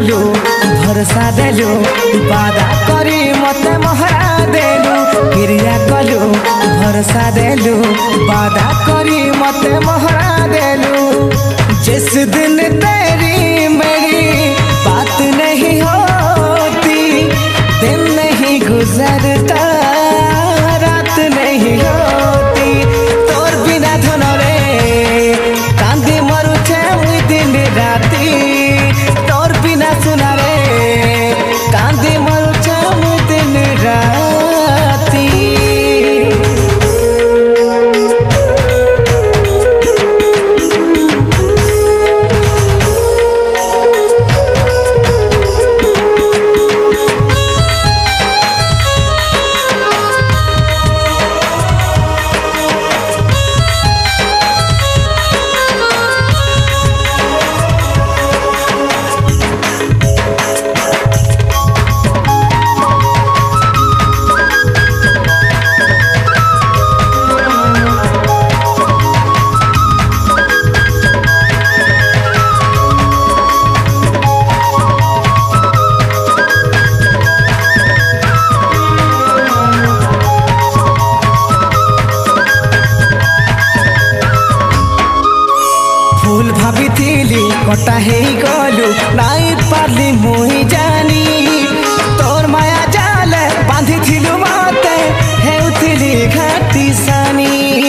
कलु भरोसा देलु वादा करी मते मोहरा देलु क्रिया कलु भरोसा देलु वादा करी मते मोहरा देलु। जिस दिन तेरी मेरी बात नहीं होती दिन नहीं गुजरता रात नहीं होती तोर बिना धन रे कांदी मरुछे मुई दिन राती तोर बिना सुना रे कांदी मरुछे मुई दिन राती। फूल भाभी कटा हे गलु नाई पारली मुई जानी तोर माया जाल बांधी थिलु मते हेउथिली घाटी सानी।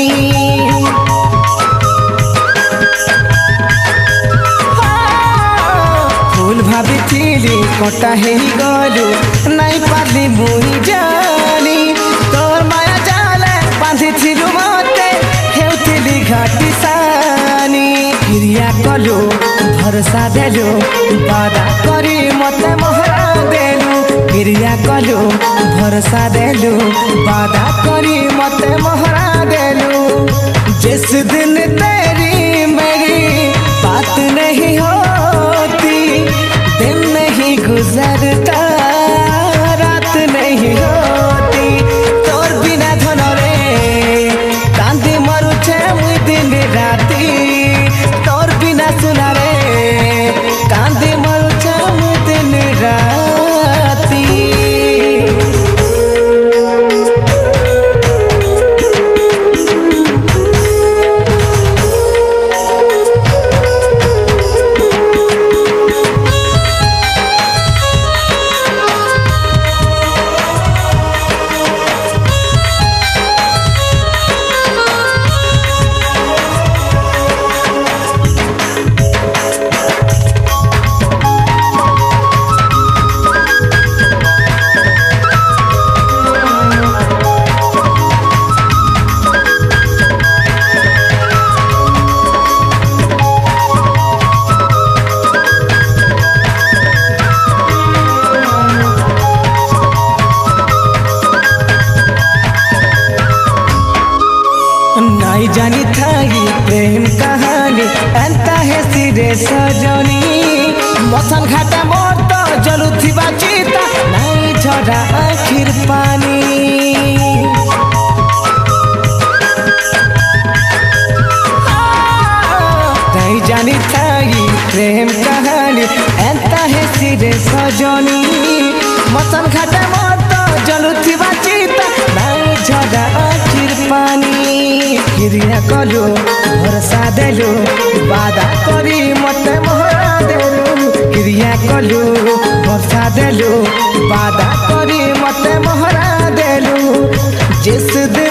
फूल भाभी कटा हे गलु नाई पारली मुई जानी तोर माया जाल बांधी थिलु मते हेउथिली घाटी सानी। क्रिया कलु भरोसा देलु वादा करी मते मोहरा देलु क्रिया कलु भरोसा देलु वादा करी मते मोहरा देलु। जिस दिन तेरी मेरी बात नहीं होती दिन नहीं गुजरता रात नहीं होती तोर बिना धन रे कांदी मरुछे मुई दिन राती तोर बिना सुना रे कांदी मरुछे मुई दिन राती। नाई जानी थाई प्रेम कहानी एंता है सिरे सजनी मसन घाटा मोर तो जलु थिबा चिता नाई झरा आखिर पानी। नाई जानी थाई प्रेम कहानी एंता है सिरे सजनी मसन घाटा मोर तो जलु थिबा चिता नाई झरा आखिर पानी। क्रिया कलु भरोसा देलु वादा करी मते मोहरा देलु क्रिया कलु भरोसा देलु वादा करी मते मोहरा देलु। जिस